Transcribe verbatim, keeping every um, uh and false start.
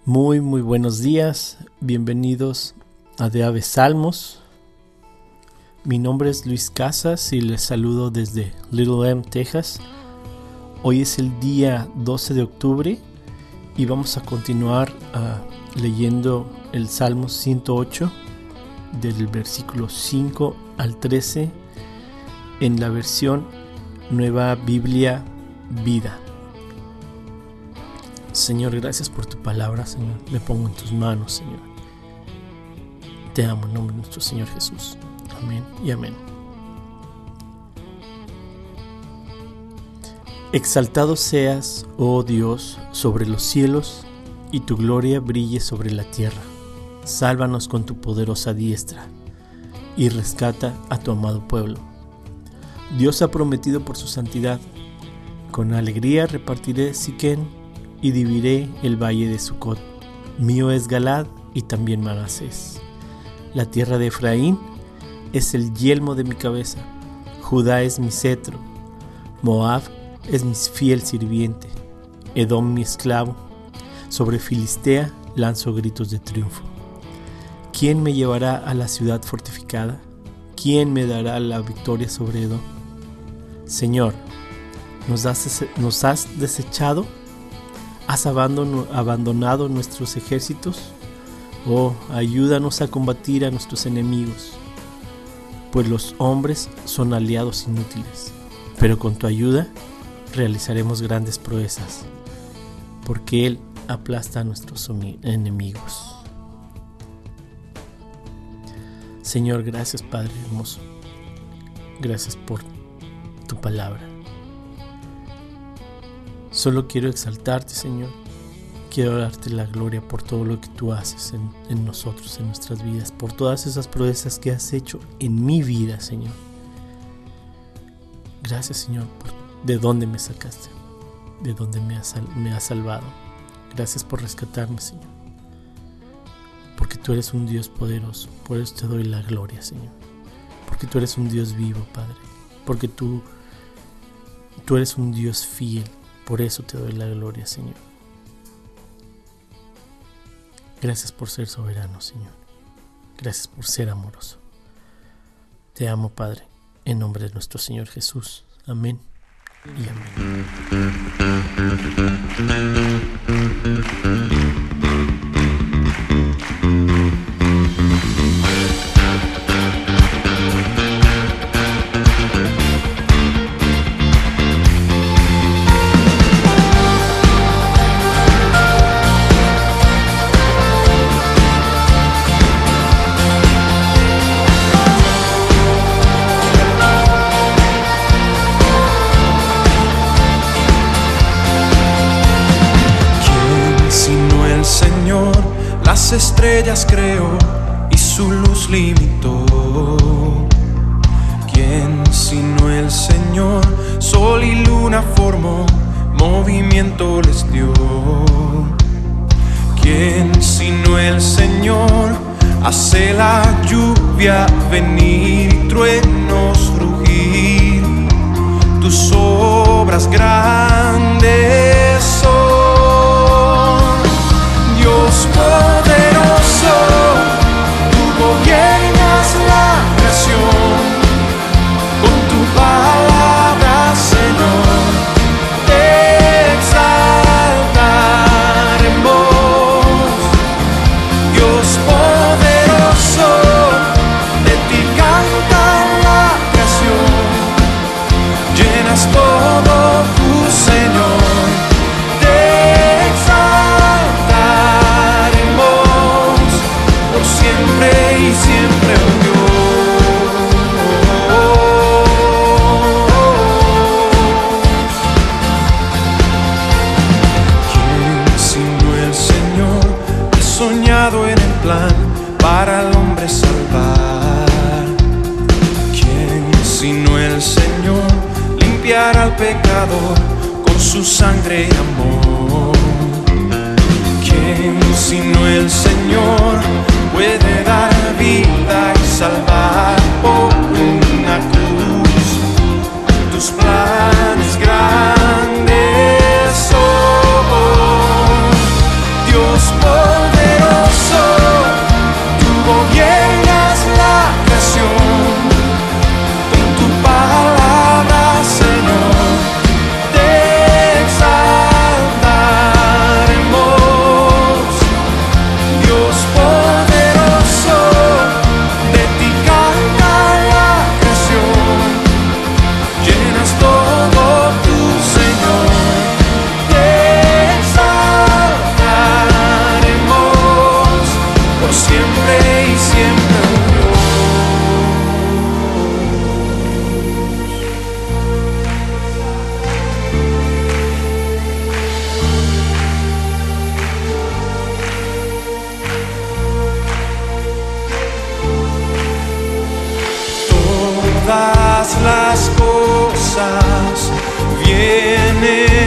Muy, muy buenos días. Bienvenidos a De Ave Salmos. Mi nombre es Luis Casas y les saludo desde Little M, Texas. Hoy es el día doce de octubre y vamos a continuar uh, leyendo el Salmo ciento ocho del versículo cinco al trece en la versión Nueva Biblia Vida. Señor, gracias por tu palabra, Señor. Me pongo en tus manos, Señor. Te amo en nombre de nuestro Señor Jesús. Amén y amén. Exaltado seas, oh Dios, sobre los cielos, y tu gloria brille sobre la tierra. Sálvanos con tu poderosa diestra, y rescata a tu amado pueblo. Dios ha prometido por su santidad: con alegría repartiré Siquén, y dividiré el valle de Sucot. Mío es Galad y también Manasés. La tierra de Efraín es el yelmo de mi cabeza. Judá es mi cetro. Moab es mi fiel sirviente. Edom mi esclavo. Sobre Filistea lanzo gritos de triunfo. ¿Quién me llevará a la ciudad fortificada? ¿Quién me dará la victoria sobre Edom? Señor, ¿nos has, nos has desechado? ¿Has abandonado nuestros ejércitos? Oh, ayúdanos a combatir a nuestros enemigos, pues los hombres son aliados inútiles, pero con tu ayuda realizaremos grandes proezas, porque Él aplasta a nuestros enemigos. Señor, gracias, Padre hermoso. Gracias por tu palabra. Solo quiero exaltarte, Señor. Quiero darte la gloria por todo lo que tú haces en, en nosotros, en nuestras vidas, por todas esas proezas que has hecho en mi vida, Señor. Gracias, Señor, por de dónde me sacaste, de dónde me has, me has salvado. Gracias por rescatarme, Señor. Porque tú eres un Dios poderoso, por eso te doy la gloria, Señor. Porque tú eres un Dios vivo, Padre. Porque tú, tú eres un Dios fiel. Por eso te doy la gloria, Señor. Gracias por ser soberano, Señor. Gracias por ser amoroso. Te amo, Padre, en nombre de nuestro Señor Jesús. Amén y amén. Las estrellas creó y su luz limitó. ¿Quién sino el Señor? Sol y luna formó, movimiento les dio. ¿Quién sino el Señor? Hace la lluvia venir y truenos rugir. Tus obras grandes son, Dios poderoso, tú gobiernas la creación. Con tu palabra, Señor, te exaltaremos. Dios poderoso, de ti canta la creación. Llenas todo tu Señor. Y siempre, oh Dios. ¿Quién sino el Señor? He soñado en el plan para el hombre salvar. ¿Quién sino el Señor? Limpiar al pecador con su sangre y amor. ¿Quién sino el Señor? Puede dar vida y salvar por una cruz. Tus planes grandes son, Dios por todas las cosas vienen